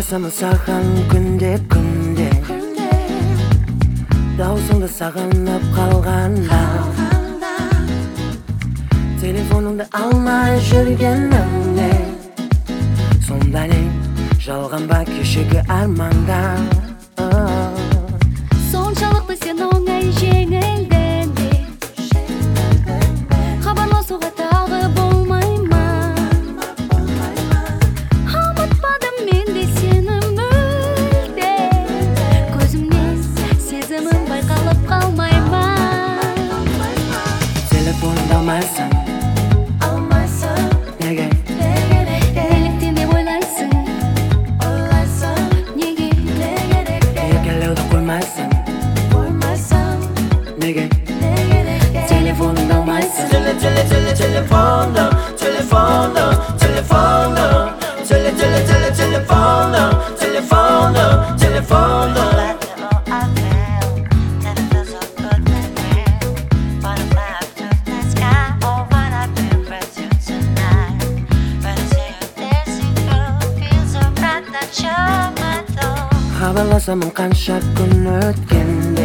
Кабарласам саған күнде даусыңды сағынып қалғанда, телефоныңды алмай жүргенімде, сонда не жалған ба кешегі арманда? Соншалықты сен оңай жеңілдің бе? Хабарласуға тағы болмай ма? Ұмытпадым мен де сені мүлде, көзімнен сезімім байқалып қалмай ма? Телефоныңды алмайсың, неге? Неліктен деп ойлайсың? Неге? Еркелеуді қоймайсың, неге? Телефоныңды алмайсың. Хабарласамын қанша күн өткенде,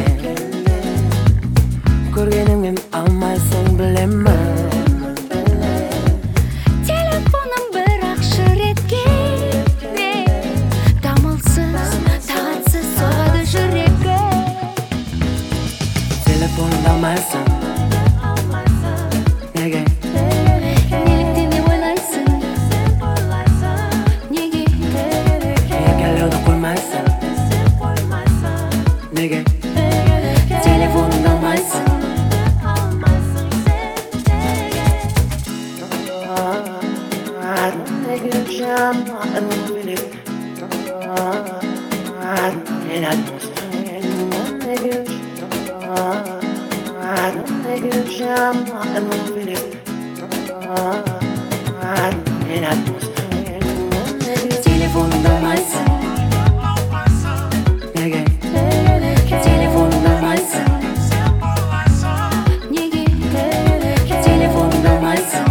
көргеніңмен алмайсың білемін. Телефоным бірақ шыр еткенде, дамылсыз, тағатсыз соғады жүрегім. Телефоныңды алмайсың, неге? Неліктен деп ойлайсың? Неге? Еркелеуді қоймайсың, неге? Телефоныңды алмайсың. Телефоныңды алмайсың, неге? Телефоныңды алмайсың, Неге? телефоныңды алмайсың,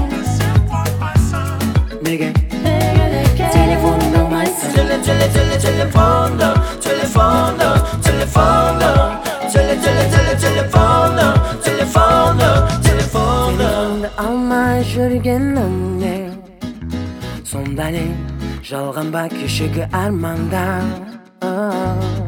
неге? Телефоныңды алмайсың. Телефоныңды алмай жүргенімде, сонда не жалған ба кешегі арманда?